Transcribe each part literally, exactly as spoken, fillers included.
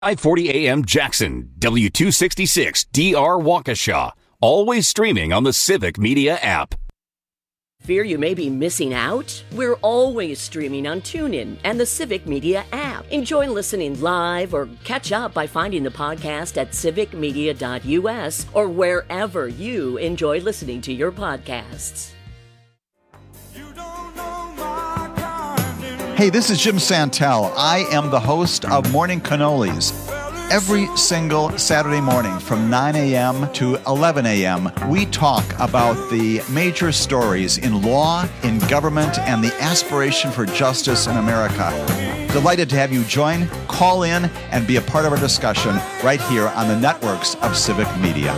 five forty A M Jackson, W two sixty-six D R Waukesha. Always streaming on the Civic Media app. Fear you may be missing out? We're always streaming on TuneIn and the Civic Media app. Enjoy listening live or catch up by finding the podcast at civic media dot U S or wherever you enjoy listening to your podcasts. Hey, this is Jim Santel. I am the host of Morning Cannolis. Every single Saturday morning from nine a.m. to eleven a.m., we talk about the major stories in law, in government, and the aspiration for justice in America. Delighted to have you join, call in, and be a part of our discussion right here on the networks of Civic Media.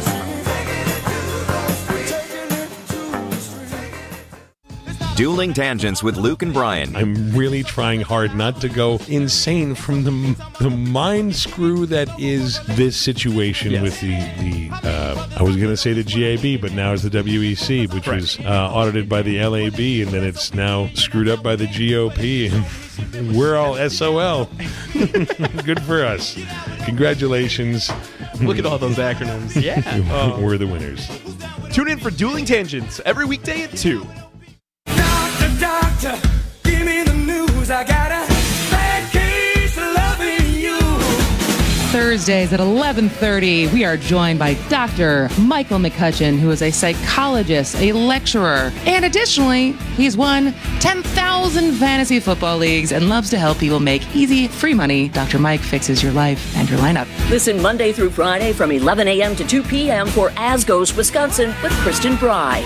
Dueling Tangents with Luke and Brian. I'm really trying hard not to go insane from the the mind screw that is this situation yes. with the, the uh, I was going to say the G A B, but now it's the W E C, which right. was uh, audited by the L A B, and then it's now screwed up by the G O P, and we're all S O L. Good for us. Congratulations. Look at all those acronyms. Yeah. Oh. We're the winners. Tune in for Dueling Tangents every weekday at two. Doctor, give me the news. I got a bad case of loving you. Thursdays at eleven thirty, we are joined by Doctor Michael McCutcheon, who is a psychologist, a lecturer, and additionally, he's won ten thousand fantasy football leagues and loves to help people make easy, free money. Doctor Mike fixes your life and your lineup. Listen Monday through Friday from eleven a.m. to two p.m. for As Goes Wisconsin with Kristen Bride.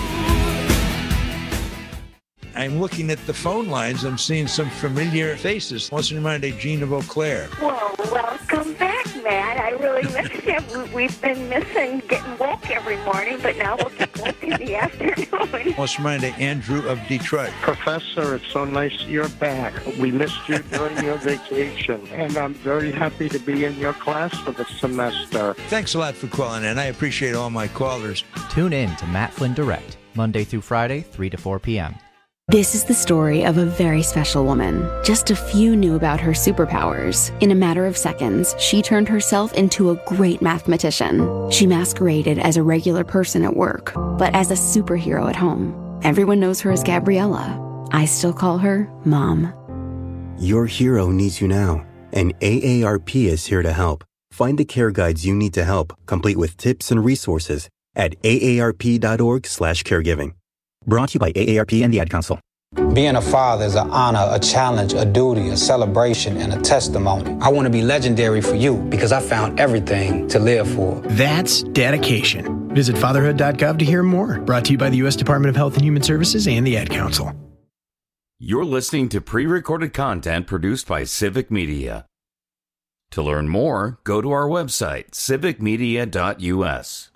I'm looking at the phone lines. I'm seeing some familiar faces. What's in mind, Gene of Eau Claire? Well, welcome back, Matt. I really miss you. We've been missing getting woke every morning, but now we'll get woke in the afternoon. What's in mind, Andrew of Detroit? Professor, it's so nice you're back. We missed you during your vacation, and I'm very happy to be in your class for the semester. Thanks a lot for calling in. I appreciate all my callers. Tune in to Matt Flynn Direct, Monday through Friday, three to four p.m. This is the story of a very special woman. Just a few knew about her superpowers. In a matter of seconds, she turned herself into a great mathematician. She masqueraded as a regular person at work, but as a superhero at home. Everyone knows her as Gabriella. I still call her Mom. Your hero needs you now, and A A R P is here to help. Find the care guides you need to help, complete with tips and resources at A A R P dot org slash caregiving. Brought to you by A A R P and the Ad Council. Being a father is an honor, a challenge, a duty, a celebration, and a testimony. I want to be legendary for you because I found everything to live for. That's dedication. Visit fatherhood dot gov to hear more. Brought to you by the U S Department of Health and Human Services and the Ad Council. You're listening to pre-recorded content produced by Civic Media. To learn more, go to our website, civic media dot U S.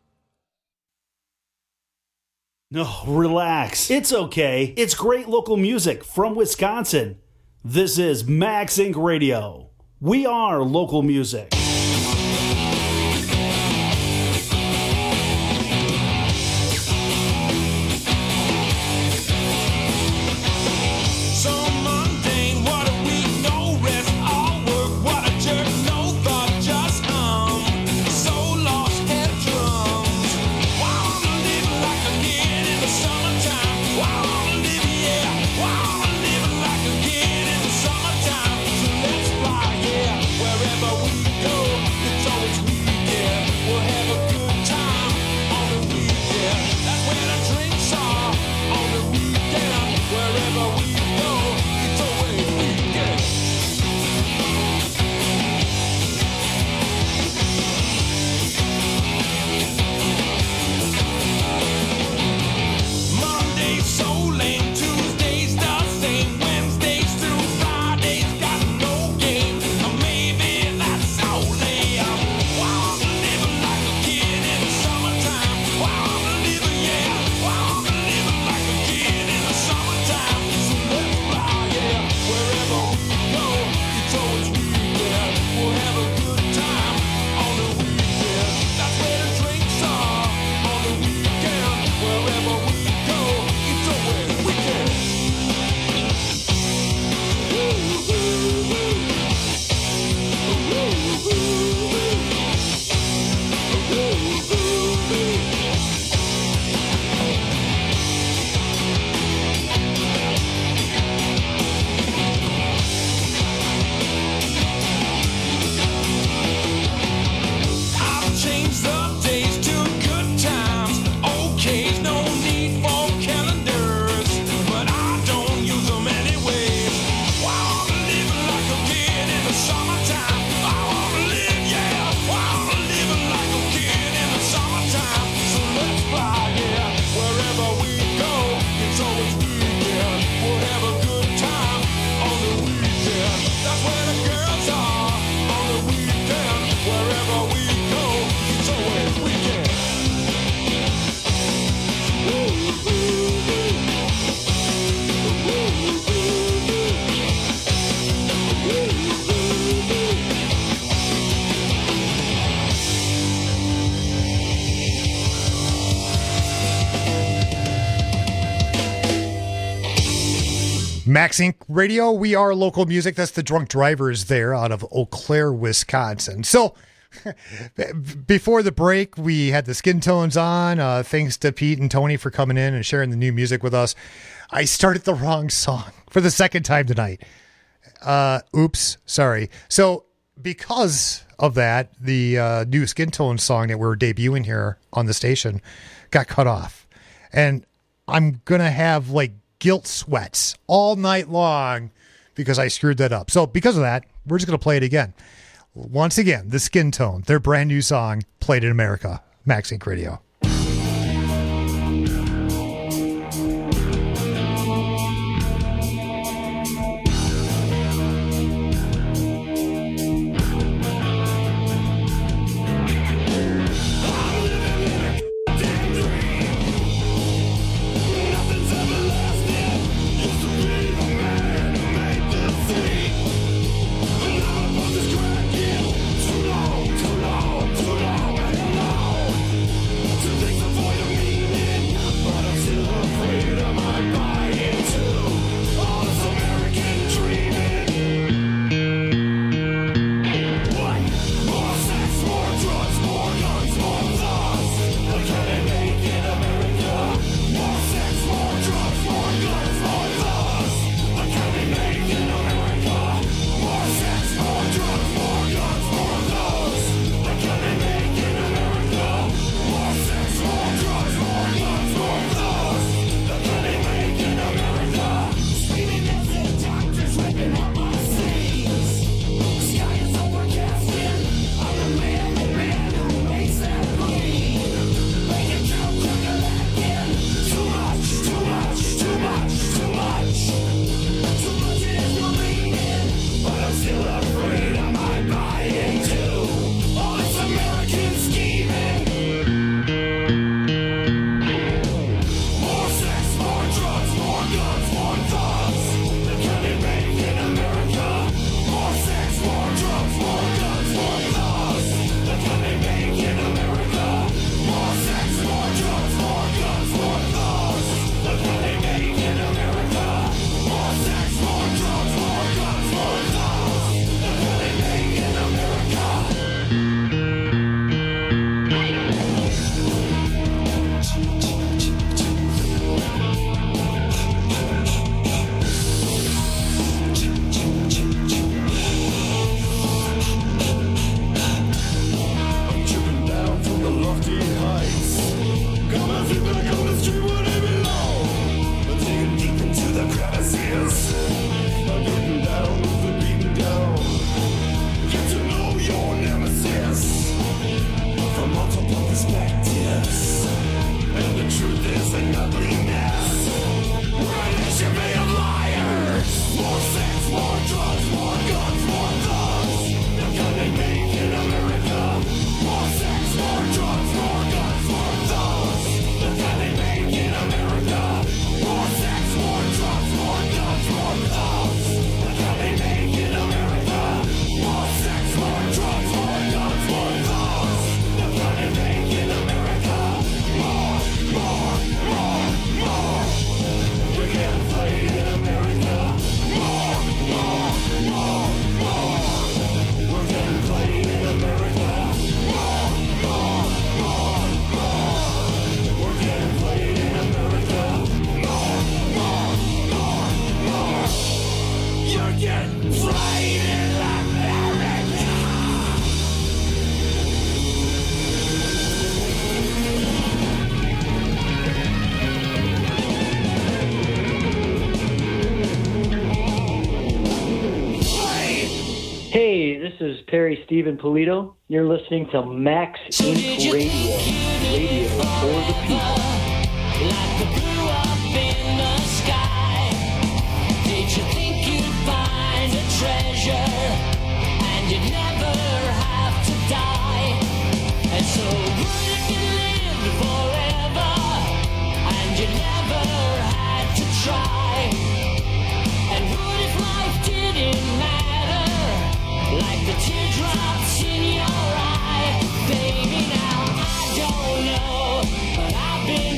No, relax. It's okay. It's great local music from Wisconsin. This is Max Incorporated. Radio. We are local music. Wherever we go. Max Incorporated. Radio, we are local music. That's the Drunk Drivers there out of Eau Claire, Wisconsin. So, before the break, we had the Skin Tones on. Uh, thanks to Pete and Tony for coming in and sharing the new music with us. I started the wrong song for the second time tonight. Uh, oops, sorry. So, because of that, the uh, new Skin Tones song that we're debuting here on the station got cut off. And I'm going to have like guilt sweats all night long because I screwed that up. So because of that, we're just going to play it again. Once again, the Skin Tone, their brand new song, Played in America, Max Inc Radio. Hey, this is Perry Stephen Polito. You're listening to Max Incorporated. Radio, radio for the people. Like the blue up in the sky. Did you think you'd find a treasure and you'd never have to die? And so what if you lived forever and you never had to try? And what if life didn't matter? Like the teardrops in your eye, baby. Now I don't know, but I've been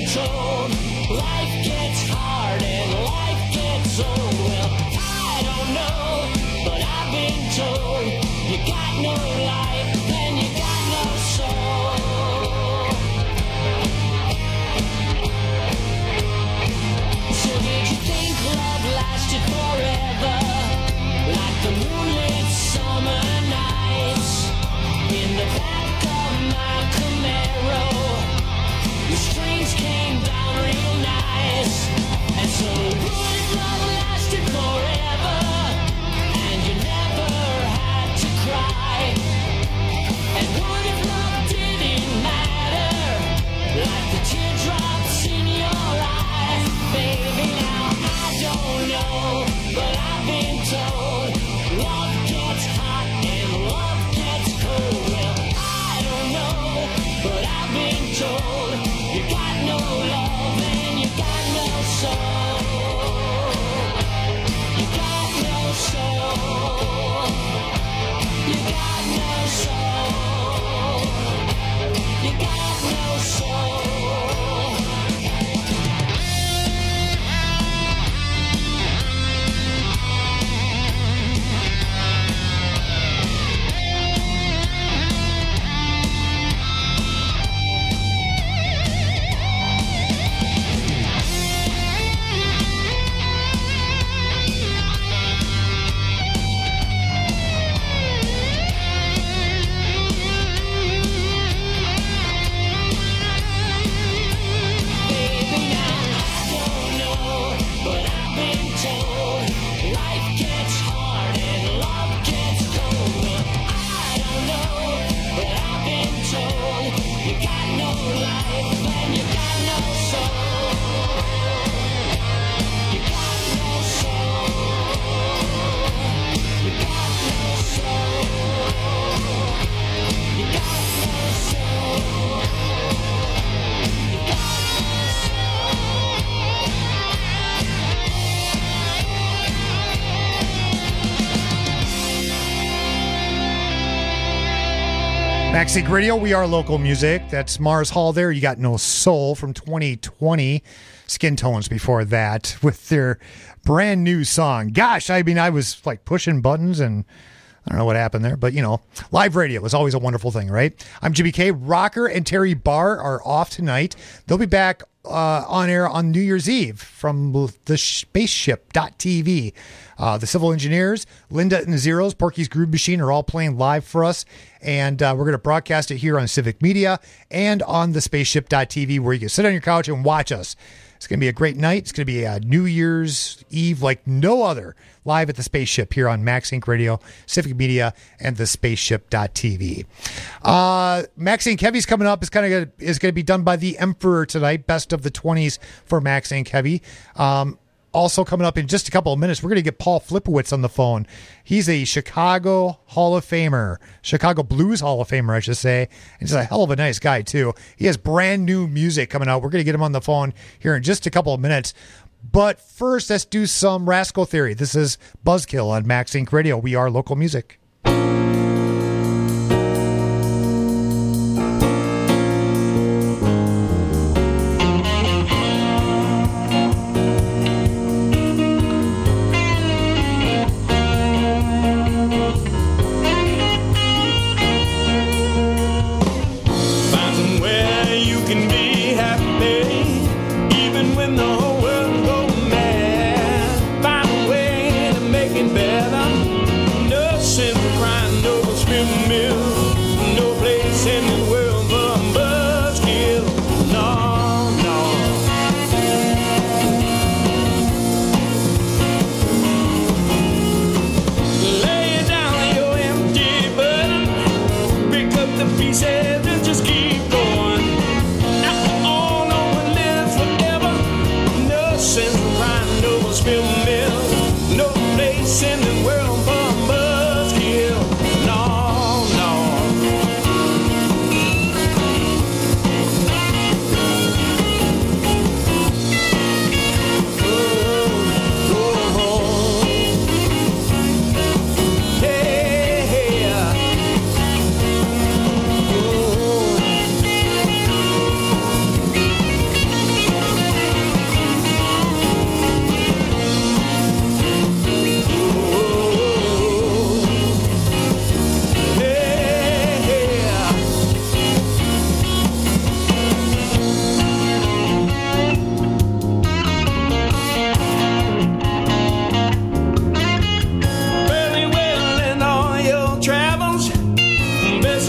the back of my Camaro. The strings came down real nice, and so good love lasted forever, and you never had to cry. And what if love didn't matter, like the teardrops in your eyes? Baby, now I don't know, but I've been told love gets hot and love gets cold. Well, I don't know, but I've been told you got no love and you got no soul. You got no soul. You got no soul. You got no soul. Maxink Radio, we are local music. That's Mars Hall there. You got No Soul from twenty twenty. Skin Tones before that with their brand new song. Gosh, I mean, I was like pushing buttons and I don't know what happened there, but you know, live radio is always a wonderful thing, right? I'm Jimmy K. Rocker and Terry Barr are off tonight. They'll be back uh, on air on New Year's Eve from the spaceship dot t v. Uh, the Civil Engineers, Linda and the Zeros, Porky's Groove Machine are all playing live for us. And uh, we're going to broadcast it here on Civic Media and on the spaceship dot t v, where you can sit on your couch and watch us. It's going to be a great night. It's going to be a New Year's Eve like no other, live at the Spaceship here on Maxink Radio, Civic Media, and the spaceship dot t v. Uh, Maxink Heavy's coming up. It's kind of is going to be done by the Emperor tonight. Best of the twenties for Maxink Heavy. Um, Also coming up in just a couple of minutes, we're going to get Paul Flipowitz on the phone. He's a Chicago Hall of Famer, Chicago Blues Hall of Famer, I should say. And he's a hell of a nice guy, too. He has brand new music coming out. We're going to get him on the phone here in just a couple of minutes. But first, let's do some Rascal Theory. This is Buzzkill on Maxink Radio. We are local music. Oh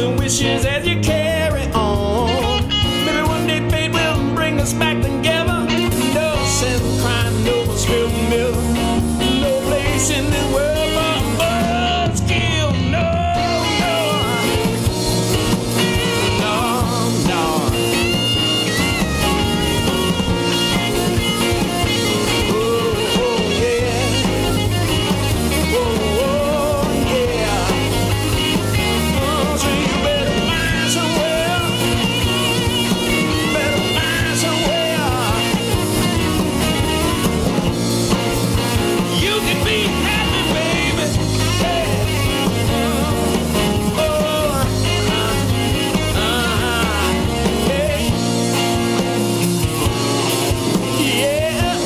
thousand wishes as you carry on. Maybe one day fate will bring us back together. No sense in crying, no spill milk. No place in the world for us kill. No, no, no, no. Oh, oh, yeah. Oh, oh, yeah. Oh, so you better find somewhere. Better find somewhere. You can be happy, baby. Hey. Oh, uh, uh, hey. Yeah.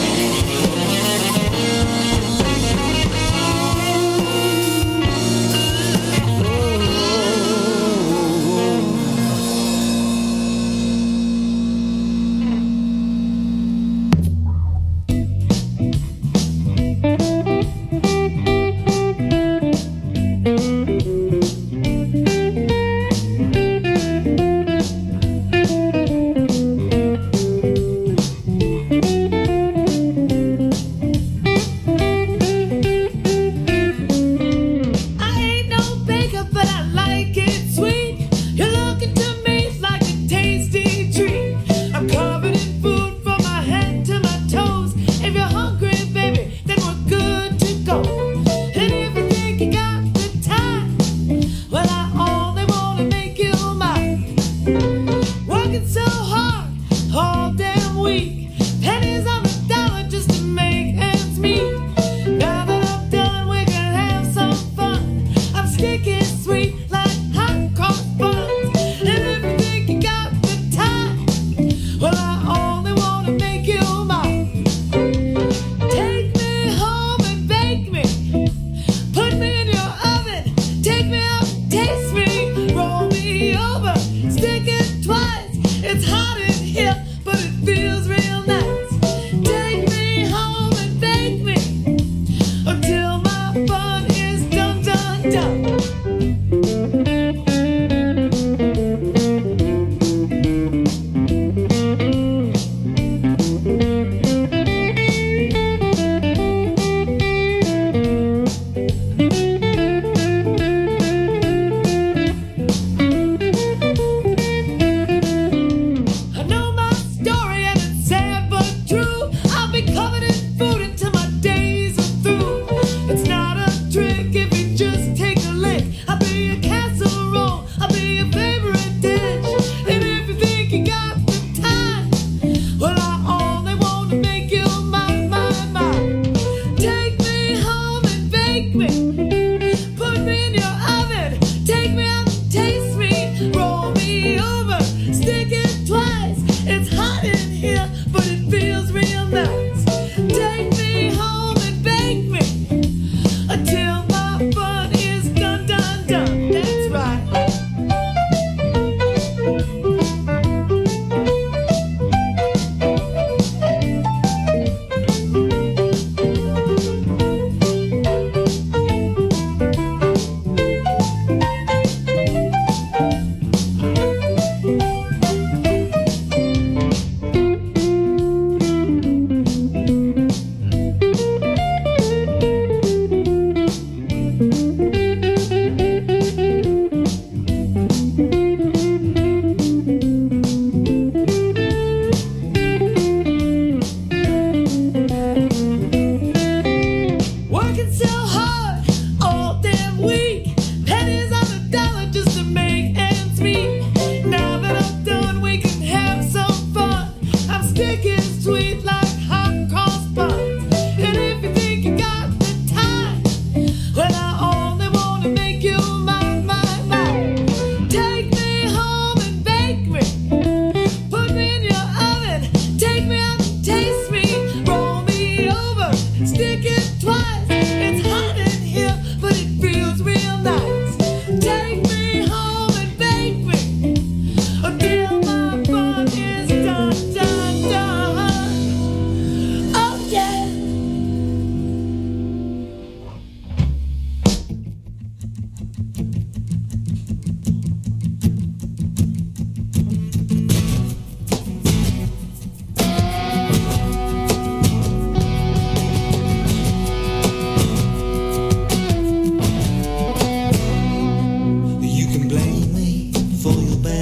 I ain't no baker, but I like it sweet. You're looking to me like a tasty treat. I'm covered in food from my head to my toes. If you're hungry, baby, then we're good to go. And if you think you got the time, well, I only wanna make you mine. Working so hard all damn week, pennies on the dollar just to make ends meet. Now that I'm done, we can have some fun. I'm sticky sweet like hot cross buns. And if you think you got the time, well, I only wanna make you mine. Take me home and bake me. Put me in your oven. Take me out, taste me. Roll me over. Stick it twice. It's hot in here, but it feels real nice. Take me home and bake me until my fun is done, done, done.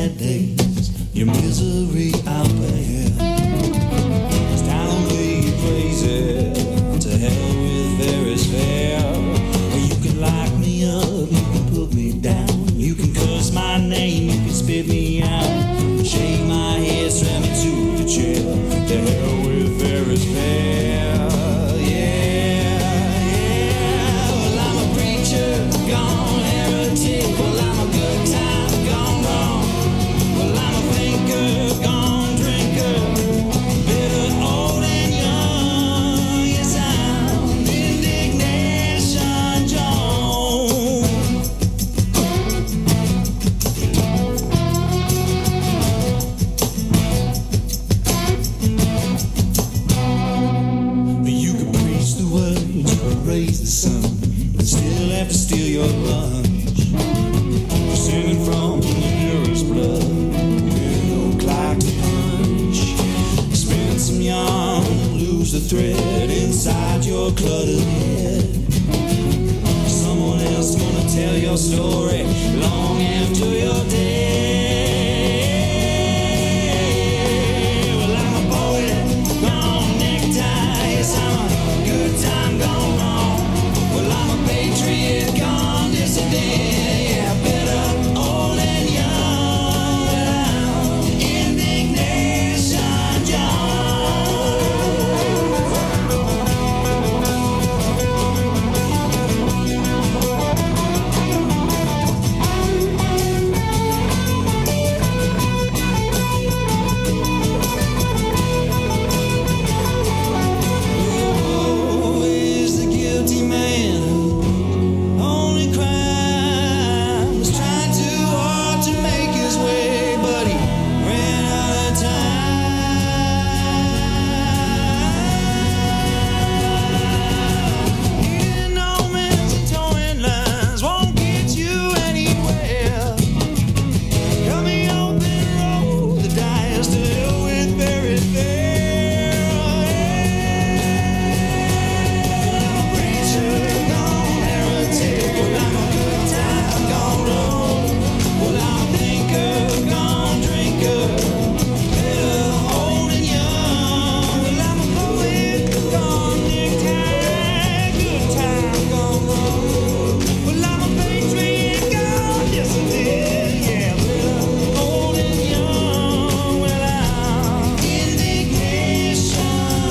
bad days, your misery I'll bear. It's time to be crazy, to hell with Ferris fair. Or you can lock me up, you can put me down, you can curse my name, you can spit me out, shake my head, slam me to the chair. To hell with Ferris fair. Gone heretic, well I'm a good time gone wrong. Well I'm a thinker, gone drinker, bitter, old and young. Yes I'm Indignation Jones. You could preach the word, you could raise the sun, still have to steal your lunch. You're singing from the purest blood, with no clock to punch. Spin some yarn, lose the thread inside your cluttered head. Someone else gonna tell your story long after you're dead. Well, I'm a poet, gone necktie. Yes, I'm a good time gone wrong. Well, I'm a patriot, gone dissident. Yeah, better old and young. Well, I'm Indignation Oh, is the guilty man who only crime was trying too hard to make his way, but he ran out of time. Hitting no man's and towing lines won't get you anywhere. Cut me open road, the dice to hell with very fair. I'm a preacher, gone heretic. Well, I'm a good time gone wrong. Well, I'm a thinker, gone drinker, better old and young. Well, I'm a poet, gone necktie, good time gone wrong. Well, I'm a patriot, gone dissident. Yeah, better old and young. Well, I'm indignation,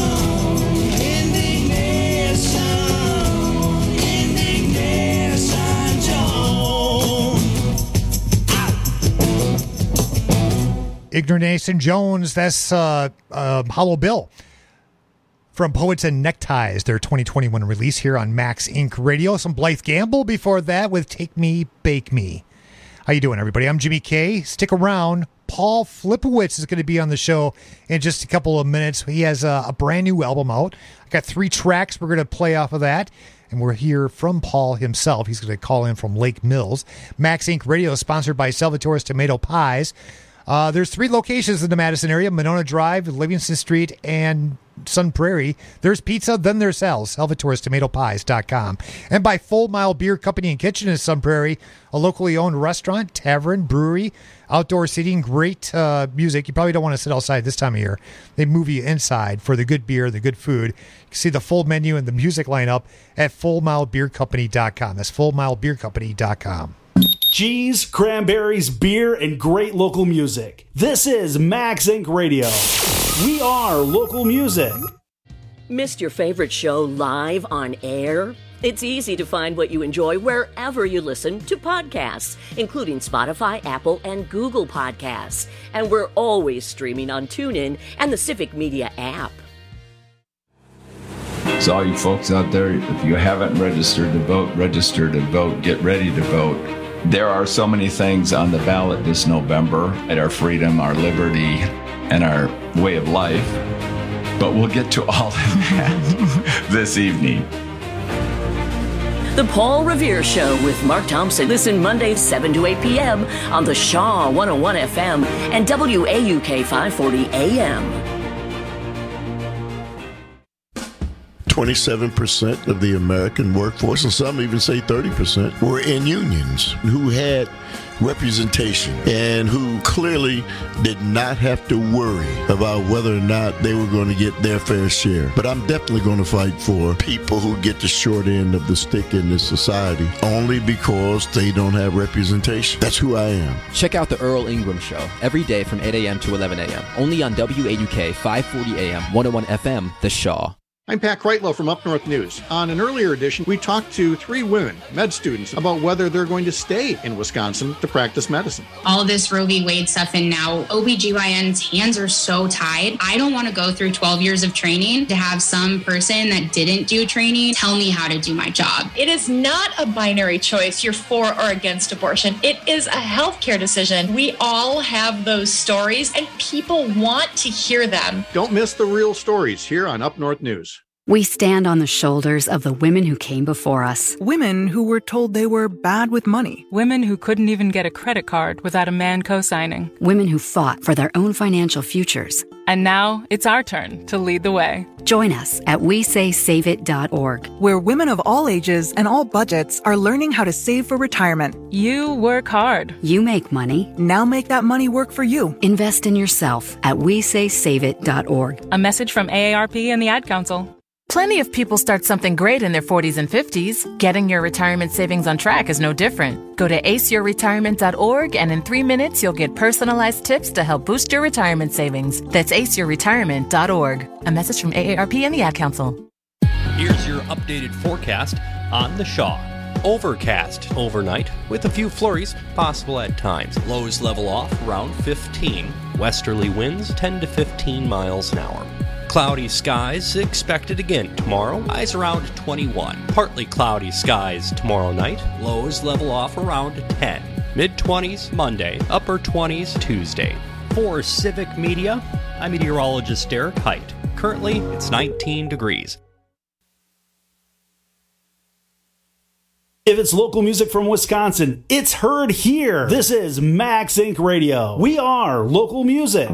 indignation, indignation Jones. Ignornation Jones, that's uh, uh, Hollow Bill from Poets and Neckties, their twenty twenty-one release here on Max Incorporated. Radio. Some Blythe Gamble before that with Take Me, Bake Me. How you doing, everybody? I'm Jimmy K. Stick around. Paul Flipowitz is going to be on the show in just a couple of minutes. He has a, a brand new album out. I got three tracks we're going to play off of that. And we're here from Paul himself. He's going to call in from Lake Mills. Max Incorporated. Radio is sponsored by Salvatore's Tomato Pies. Uh, there's three locations in the Madison area: Monona Drive, Livingston Street, and Sun Prairie. There's pizza, then there's sales. Salvatore's Tomato Pies dot com. And by Full Mile Beer Company and Kitchen in Sun Prairie, a locally owned restaurant, tavern, brewery, outdoor seating, great uh, music. You probably don't want to sit outside this time of year. They move you inside for the good beer, the good food. You can see the full menu and the music lineup at Full Mile Beer Company dot com. That's Full Mile Beer Company dot com. Cheese, cranberries, beer, and great local music. This is Max Incorporated. Radio. We are local music. Missed your favorite show live on air? It's easy to find what you enjoy wherever you listen to podcasts, including Spotify, Apple, and Google Podcasts. And we're always streaming on TuneIn and the Civic Media app. So all you folks out there, if you haven't registered to vote, register to vote, get ready to vote. There are so many things on the ballot this November at our freedom, our liberty, and our way of life. But we'll get to all of that this evening. The Paul Revere Show with Mark Thompson. Listen Mondays seven to eight p.m. on the Shaw one oh one F M and W A U K five forty A M. twenty-seven percent of the American workforce, and some even say thirty percent, were in unions who had representation and who clearly did not have to worry about whether or not they were going to get their fair share. But I'm definitely going to fight for people who get the short end of the stick in this society only because they don't have representation. That's who I am. Check out the Earl Ingram Show every day from eight a.m. to eleven a.m. only on W A U K five forty A M, one oh one F M, The Shaw. I'm Pat Kreitlow from Up North News. On an earlier edition, we talked to three women, med students, about whether they're going to stay in Wisconsin to practice medicine. All this Roe v. Wade stuff, and now O B G Y N's hands are so tied. I don't want to go through twelve years of training to have some person that didn't do training tell me how to do my job. It is not a binary choice, you're for or against abortion. It is a healthcare decision. We all have those stories, and people want to hear them. Don't miss the real stories here on Up North News. We stand on the shoulders of the women who came before us. Women who were told they were bad with money. Women who couldn't even get a credit card without a man co-signing. Women who fought for their own financial futures. And now it's our turn to lead the way. Join us at we say save it dot org, where women of all ages and all budgets are learning how to save for retirement. You work hard. You make money. Now make that money work for you. Invest in yourself at we say save it dot org. A message from A A R P and the Ad Council. Plenty of people start something great in their forties and fifties. Getting your retirement savings on track is no different. Go to ace your retirement dot org and in three minutes you'll get personalized tips to help boost your retirement savings. That's ace your retirement dot org. A message from A A R P and the Ad Council. Here's your updated forecast on the Shaw. Overcast overnight with a few flurries possible at times. Lows level off around fifteen. Westerly winds ten to fifteen miles an hour. Cloudy skies expected again tomorrow, highs around twenty-one. Partly cloudy skies tomorrow night, lows level off around ten. mid-twenties Monday, upper twenties Tuesday. For Civic Media, I'm meteorologist Derek Height. Currently, it's nineteen degrees. If it's local music from Wisconsin, it's heard here. This is Max Inc Radio. We are local music.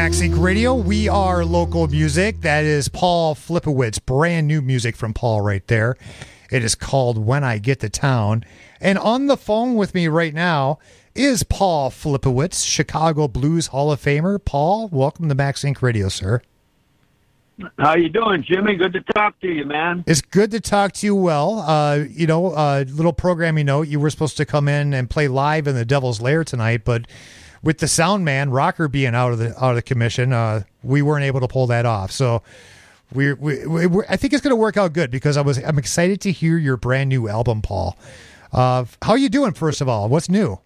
Max Inc Radio. We are local music. That is Paul Flipowitz. Brand new music from Paul right there. It is called When I Get to Town. And on the phone with me right now is Paul Flipowitz, Chicago Blues Hall of Famer. Paul, welcome to Max Inc Radio, sir. How you doing, Jimmy? Good to talk to you, man. It's good to talk to you. Well, uh, you know, a uh, little programming note. You were supposed to come in and play live in the Devil's Lair tonight, but with the sound man Rocker being out of the out of the commission, uh, we weren't able to pull that off. So we we, we we're, I think it's going to work out good because I was I'm excited to hear your brand new album, Paul. Uh, how are you doing? First of all, what's new?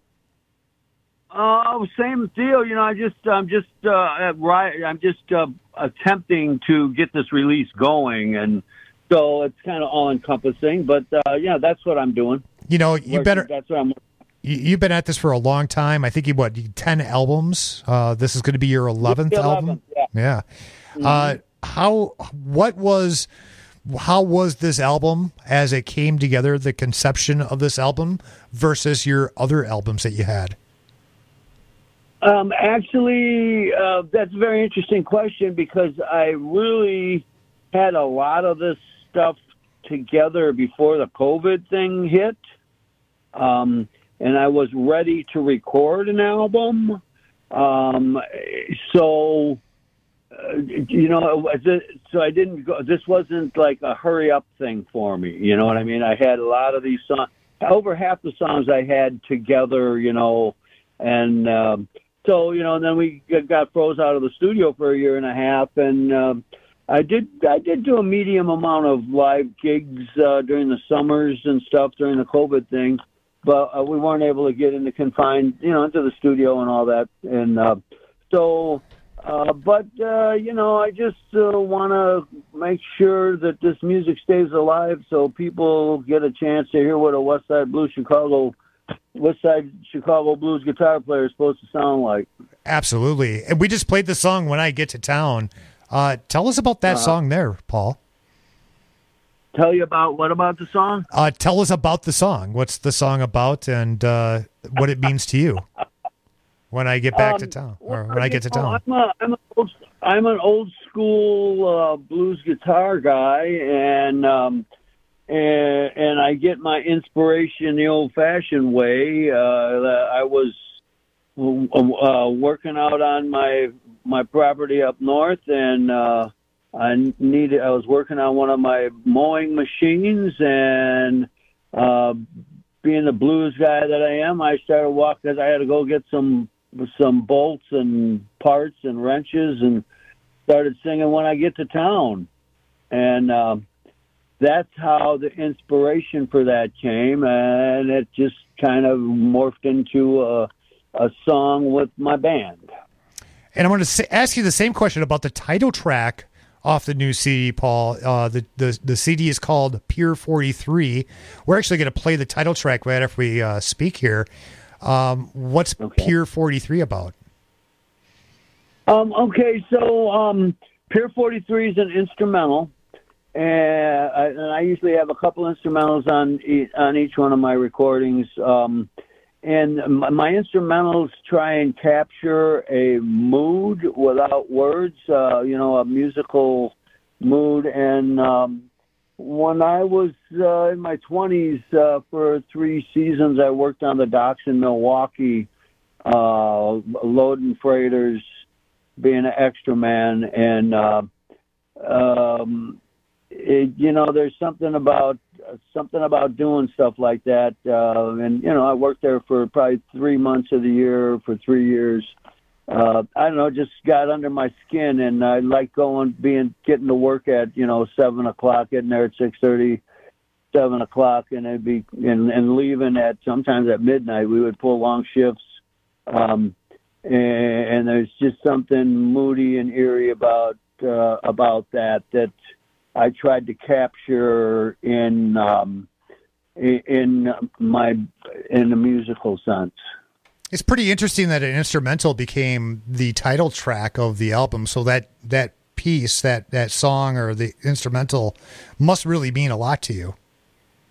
Uh, same deal. You know, I just, I'm just, uh, right. I'm just uh, attempting to get this release going, and so it's kind of all encompassing. But uh, yeah, that's what I'm doing. You know, you Working, better. That's what I'm. You, you've been at this for a long time. I think you what ten albums. Uh, this is going to be your eleventh album. Yeah. Yeah. Mm-hmm. Uh, how? What was? How was this album as it came together? The conception of this album versus your other albums that you had. Um, actually, uh, that's a very interesting question because I really had a lot of this stuff together before the COVID thing hit. Um, and I was ready to record an album. Um, so, uh, you know, so I didn't go, this wasn't like a hurry up thing for me. You know what I mean? I had a lot of these songs, over half the songs I had together, you know, and, um, So, you know, and then we got froze out of the studio for a year and a half, and um, I did I did do a medium amount of live gigs uh, during the summers and stuff during the COVID thing, but uh, we weren't able to get into confined, you know, into the studio and all that. And uh, so, uh, but, uh, you know, I just uh, want to make sure that this music stays alive so people get a chance to hear what a West Side Blues Chicago West Side Chicago Blues guitar player is supposed to sound like. Absolutely. And we just played the song When I Get to Town. Uh, tell us about that uh, song there, Paul. Tell you about what about the song? Uh, tell us about the song. What's the song about and uh, what it means to you when I get back um, to town or when I get to town? I'm, a, I'm, a old, I'm an old school uh, blues guitar guy, and um, And, and I get my inspiration the old-fashioned way. Uh, I was uh, working out on my my property up north, and uh, I needed. I was working on one of my mowing machines, and uh, being the blues guy that I am, I started walking because I had to go get some some bolts and parts and wrenches, and started singing When I Get to Town, and. Uh, That's how the inspiration for that came, and it just kind of morphed into a, a song with my band. And I'm going to say, ask you the same question about the title track off the new C D, Paul. Uh, the, the the C D is called Pier forty-three. We're actually going to play the title track right after we uh, speak here. Um, what's okay. Pier forty-three about? Um, okay, so um, Pier forty-three is an instrumental. And I, and I usually have a couple instrumentals on e- on each one of my recordings. Um, and my, my instrumentals try and capture a mood without words, uh, you know, a musical mood. And um, when I was uh, in my twenties, uh, for three seasons, I worked on the docks in Milwaukee, uh, loading freighters, being an extra man. And uh, um It, you know, there's something about uh, something about doing stuff like that, uh, and you know, I worked there for probably three months of the year for three years. Uh, I don't know, just got under my skin, and I like going, being, getting to work at you know seven o'clock, getting there at six thirty, seven o'clock, and it'd be and, and leaving at sometimes at midnight. We would pull long shifts, um, and, and there's just something moody and eerie about uh, about that that. I tried to capture in um, in my in a musical sense. It's pretty interesting that an instrumental became the title track of the album. So that that piece, that that song or the instrumental, must really mean a lot to you.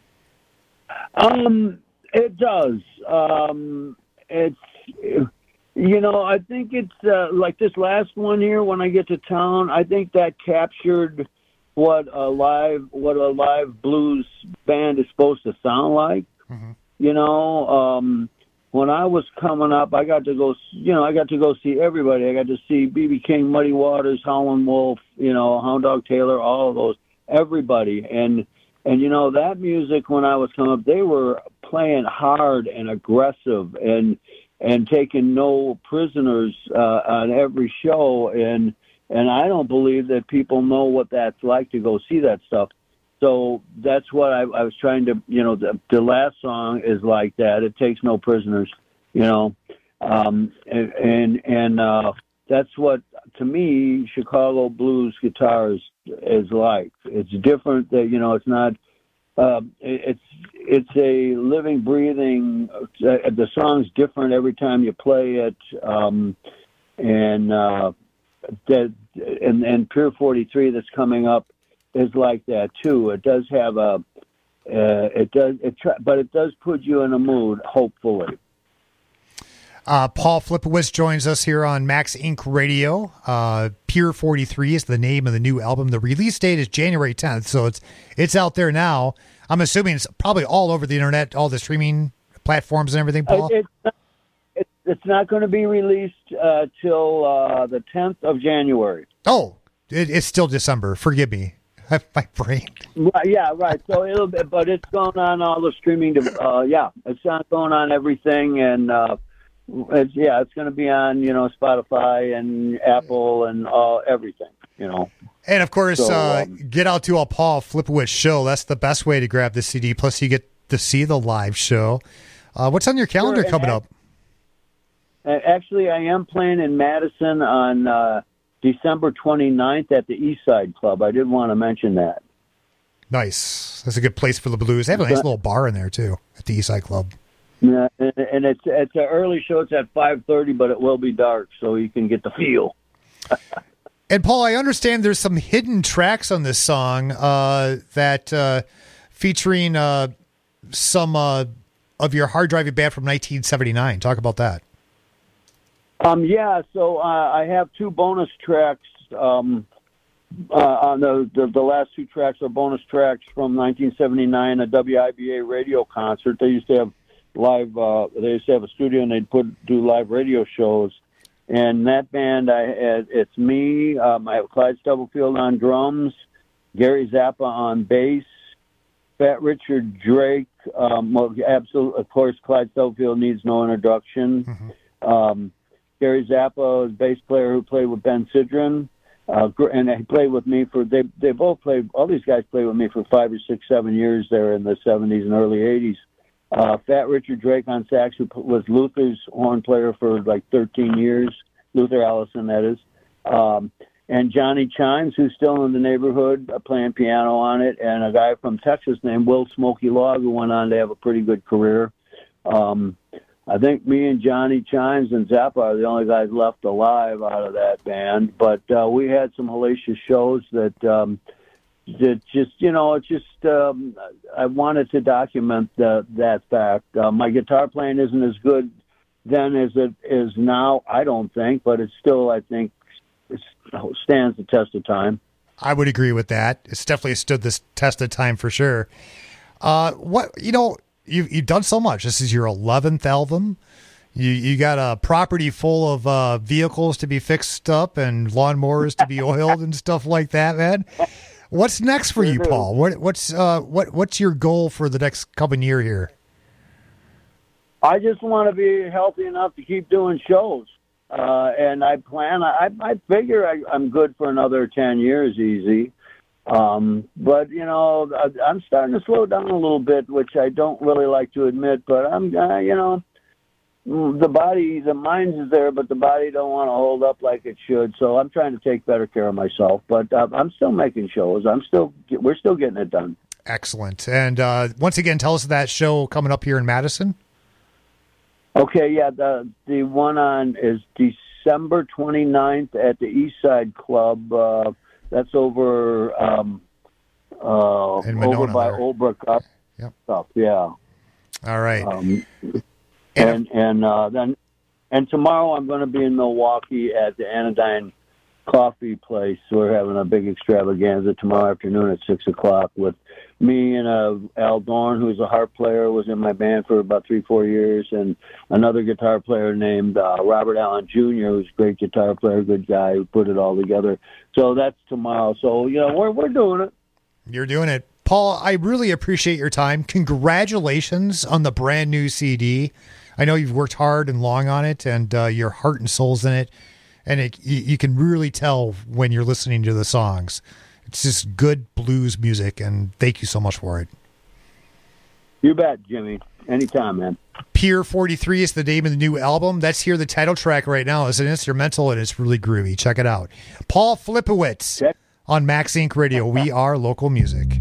Um, it does. Um, it's You know, I think it's uh, like this last one here. When I get to town, I think that captured what a live what a live blues band is supposed to sound like. Mm-hmm. You know, um, when I was coming up, I got to go. You know, I got to go see everybody. I got to see B B King, Muddy Waters, Howlin' Wolf. You know, Hound Dog Taylor, all of those, everybody, and and you know that music when I was coming up, they were playing hard and aggressive and. and taking no prisoners uh, on every show, and and I don't believe that people know what that's like to go see that stuff. So that's what I, I was trying to, you know, the, the last song is like that. It takes no prisoners, you know, um, and and, and uh, that's what, to me, Chicago blues guitar is, is like. It's different that, you know, it's not, uh, it's it's a living, breathing, uh, the song's different every time you play it, um, and, uh, that, and, and Pier forty-three that's coming up is like that too. It does have a, uh, it does, it try, but it does put you in a mood, hopefully. Uh, Paul Flipowitz joins us here on Max Incorporated. Radio. Uh, Pier forty-three is the name of the new album. The release date is January tenth, so it's it's out there now. I'm assuming it's probably all over the internet, all the streaming platforms and everything, Paul? It's not, it, it's not going to be released uh, till uh, the tenth of January. Oh, it, it's still December. Forgive me. My brain. Right, yeah, right. So it'll be, but it's going on all the streaming. Uh, yeah, it's not going on everything, and uh, it's, yeah, it's going to be on, you know, Spotify and Apple and uh, everything, you know. And of course, so, uh, um, get out to a Paul Flipowitz show. That's the best way to grab the C D. Plus, you get to see the live show. Uh, what's on your calendar sure, coming and, up? Actually, I am playing in Madison on uh, December twenty-ninth at the East Side Club. I did want to mention that. Nice. That's a good place for the blues. They have a nice little bar in there, too, at the East Side Club. Yeah, and, and it's it's an early show. It's at five thirty, but it will be dark, so you can get the feel. And, Paul, I understand there's some hidden tracks on this song uh, that uh, featuring uh, some uh, of your hard driving band from nineteen seventy-nine. Talk about that. Um, yeah, so uh, I have two bonus tracks. Um, uh, on the, the the last two tracks are bonus tracks from nineteen seventy-nine, a W I B A radio concert. They used to have live. Uh, they used to have a studio, and they'd put do live radio shows. And that band, I had, it's me. Um, I have Clyde Stubblefield on drums, Gary Zappa on bass, Fat Richard Drake. Um, well, absolutely, of course, Clyde Stubblefield needs no introduction. Mm-hmm. Um, Gary Zappa is a bass player who played with Ben Sidran, uh, and he played with me for. They they both played. All these guys played with me for five or six, seven years there in the seventies and early eighties. Uh, Fat Richard Drake on sax, who was Luther's horn player for like thirteen years, Luther Allison, that is. Um, and Johnny Chimes, who's still in the neighborhood, uh, playing piano on it, and a guy from Texas named Will Smokey Log, who went on to have a pretty good career. Um, I think me and Johnny Chimes and Zappa are the only guys left alive out of that band. But uh, we had some hellacious shows that... Um, It just, you know, it's just, um, I wanted to document the, that fact. Uh, my guitar playing isn't as good then as it is now, I don't think, but it still, I think, it stands the test of time. I would agree with that. It's definitely stood this test of time for sure. Uh, what, you know, you've, you've done so much. This is your eleventh album. You you got a property full of uh, vehicles to be fixed up and lawnmowers to be oiled and stuff like that, man. What's next for you, Paul? What what's uh what what's your goal for the next coming year here? I just want to be healthy enough to keep doing shows, uh, and I plan. I I figure I, I'm good for another ten years, easy. Um, but you know, I, I'm starting to slow down a little bit, which I don't really like to admit. But I'm, uh, you know. The body, the mind is there, but the body don't want to hold up like it should. So I'm trying to take better care of myself. But uh, I'm still making shows. I'm still, we're still getting it done. Excellent. And uh, once again, tell us that show coming up here in Madison. Okay, yeah, the the one on is December twenty-ninth at the East Side Club. Uh, that's over um, uh, over by there. Old Brook up. Yep. Stuff, yeah. All right. Um, And and uh, then And tomorrow I'm going to be in Milwaukee at the Anodyne Coffee Place. We're having a big extravaganza tomorrow afternoon at six o'clock with me and uh, Al Dorn, who's a harp player, was in my band for about three, four years, and another guitar player named uh, Robert Allen Junior, who's a great guitar player, good guy who put it all together. So that's tomorrow. So, you know, we're we're doing it. You're doing it. Paul, I really appreciate your time. Congratulations on the brand new C D. I know you've worked hard and long on it, and uh, your heart and soul's in it. And it, you, you can really tell when you're listening to the songs. It's just good blues music, and thank you so much for it. You bet, Jimmy. Anytime, man. Pier forty-three is the name of the new album. That's here, the title track right now. It's an instrumental, and it's really groovy. Check it out. Paul Flipowitz Check. on Max Inc Radio. We are local music.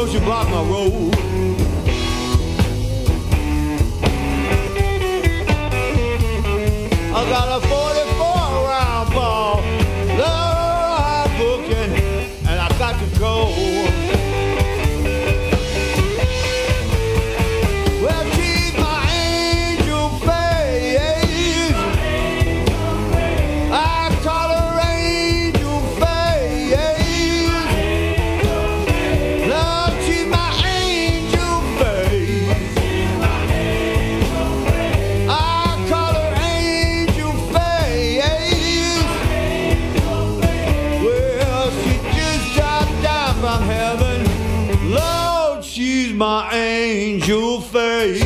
Cause you blocked my road. I got a forty-four round ball, love booking, and I got to go. Well, she's my angel face. I call her angel face. Love, she's my angel face. I call her angel face. Well, she just dropped down from heaven. Lord, she's my angel face.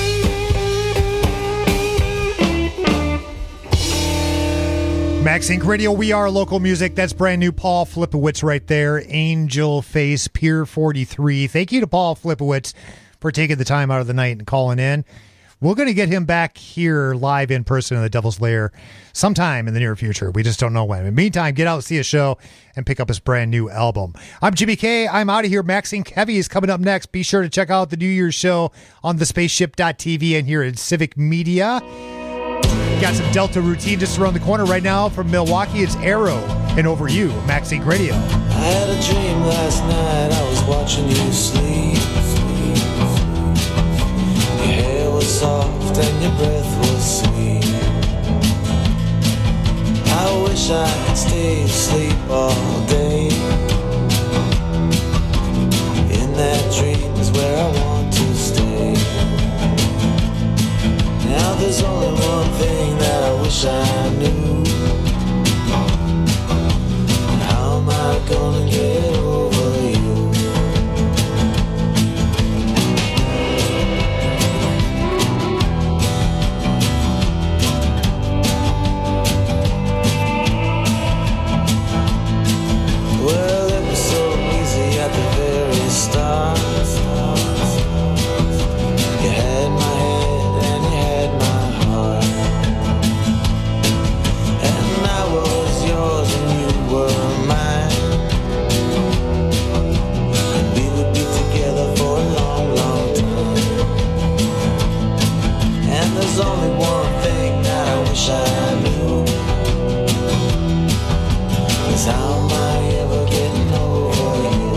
Max Inc Radio, we are local music. That's brand new Paul Flipowitz right there. Angel Face, Pier forty-three. Thank you to Paul Flipowitz for taking the time out of the night and calling in. We're going to get him back here live in person in the Devil's Lair sometime in the near future. We just don't know when. In the meantime, get out, see a show, and pick up his brand new album. I'm Jimmy K. I'm out of here. Max Inc Heavy is coming up next. Be sure to check out the New Year's show on the spaceship dot t v and here at Civic Media. Got some Delta Routine just around the corner right now from Milwaukee. It's Arrow and Over You, Max Inc Radio. I had a dream last night, I was watching you sleep. Your hair was soft and your breath was sweet. I wish I could stay asleep all day. In that dream is where I want to stay. Now there's only one thing that I wish I knew. How am I gonna get over you? Well, it was so easy at the very start. You had my head and you had my heart, and I was yours and you were mine, and we would be together for a long, long time. And there's only one thing that I wish I knew, is how am I ever getting over you?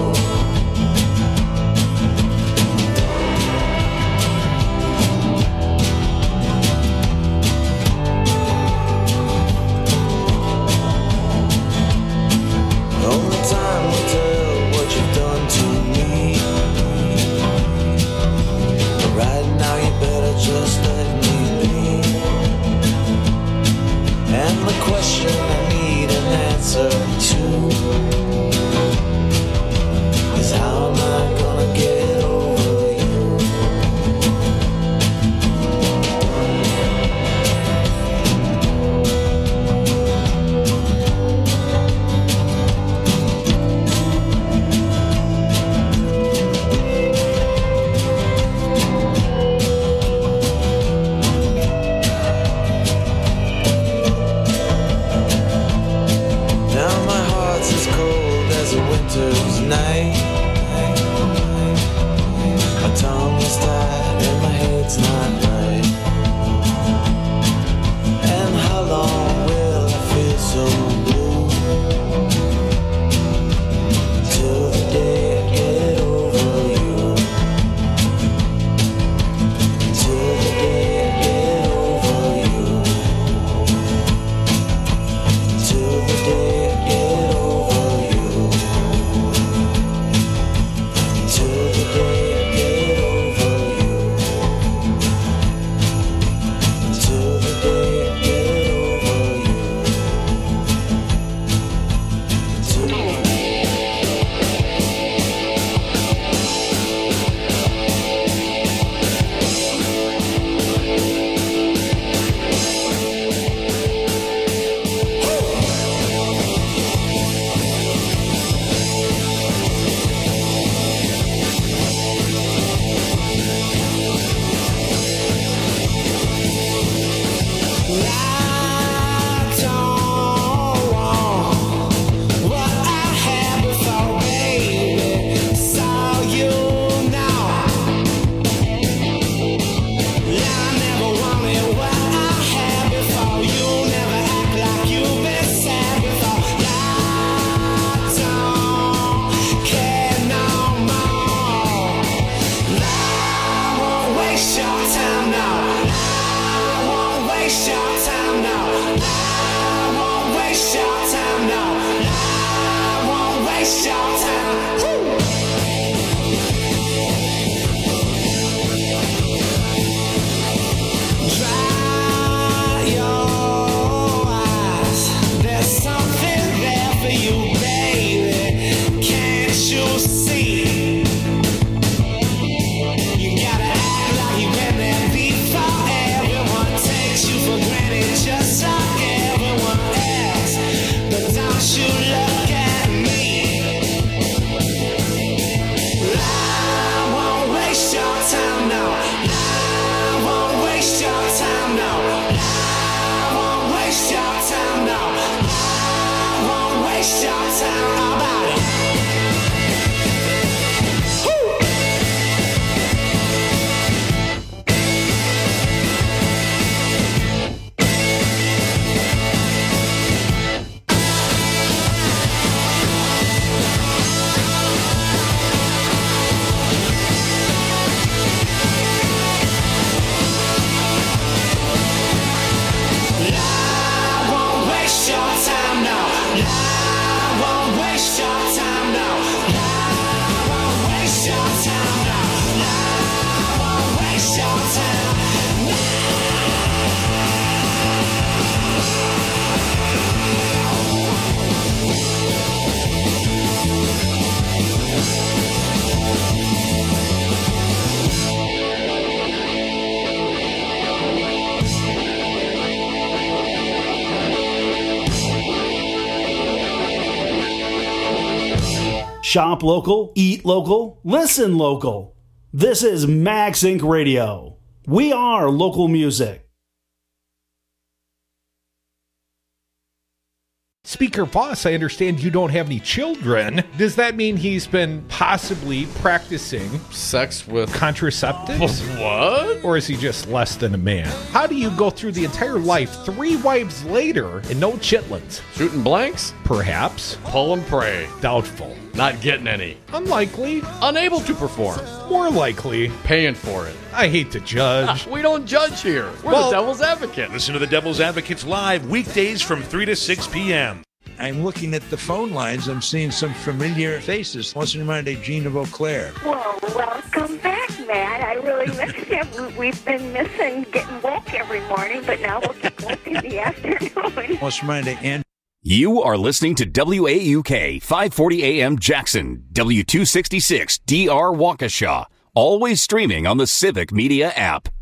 Only time will tell what you've done to me. But right now you better just let me be. And the question I need an answer to is how am I gonna get over you? Now my heart's as cold as a winter's night. My tongue is tied and my head's not right. And how long will I feel so blue? Till the day I get over you. Till the day I get over you. Till the day I get over you. Till the day I get over you. Shop local, eat local, listen local. This is Max Inc Radio. We are local music. Speaker Boss, I understand you don't have any children. Does that mean he's been possibly practicing sex with contraceptives? What? Or is he just less than a man? How do you go through the entire life three wives later and no chitlins? Shooting blanks? Perhaps. Pull and pray. Doubtful. Not getting any. Unlikely. Unable to perform. More likely. Paying for it. I hate to judge. We don't judge here. We're Well, the Devil's Advocate. Listen to the Devil's Advocates live weekdays from three to six p.m. I'm looking at the phone lines. I'm seeing some familiar faces. What's in mind of Gene of Eau Claire? Well, welcome back, Matt. I really miss you. We've been missing getting woke every morning, but now we'll get woke in the afternoon. What's in mind of Andrew? You are listening to W A U K five forty A M Jackson, W two sixty-six D R Waukesha, always streaming on the Civic Media app.